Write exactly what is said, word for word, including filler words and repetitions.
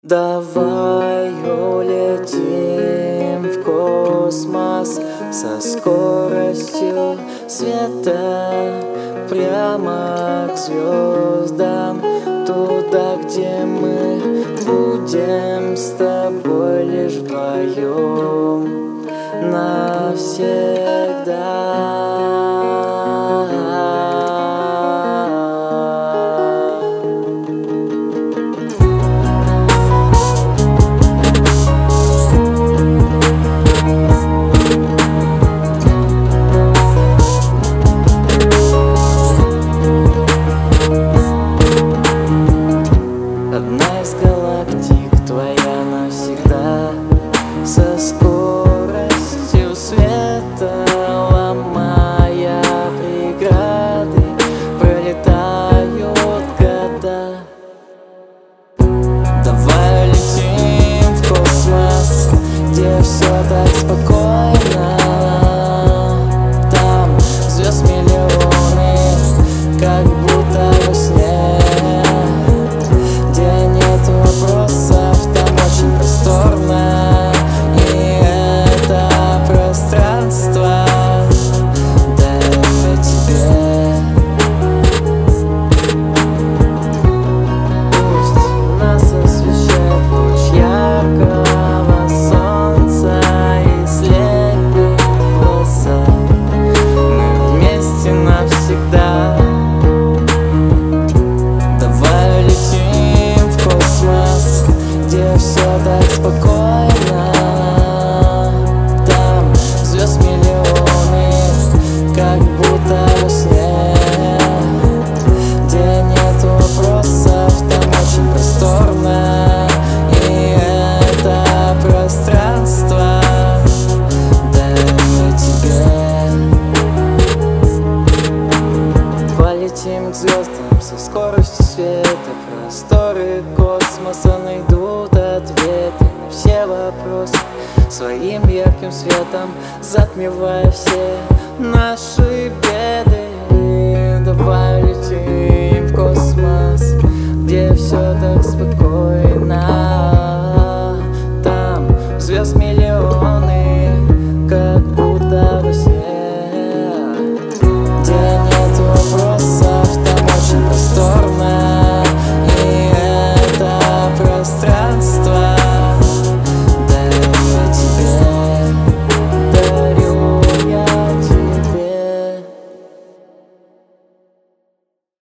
Давай улетим в космос со скоростью света прямо к звездам, туда, где мы будем с тобой лишь вдвоем навсегда. Одна из галактик твоя навсегда, со скоростью света, ломая преграды, пролетают года. Давай летим в космос, где все так спокойно. Там звезд миллионы, как будто во сне. Вопросов, там очень просторно, и это пространство дает тебе. Пусть нас освещает луч яркого солнца и слепит глаза. Мы вместе навсегда. Давай летим в космос, где все так спокойно. Там звезд миллионы, как будто во сне. Где нет вопросов, там очень просторно, и это пространство дает тебе. Полетим к звездам со скоростью света, просторы космоса найдут ответы на все вопросы своим ярким светом, затмевая все наши беды. Давай летим в космос, где все так спокойно. Там звезд миллионы, как будто во сне. Где нет вопросов, там очень просторно.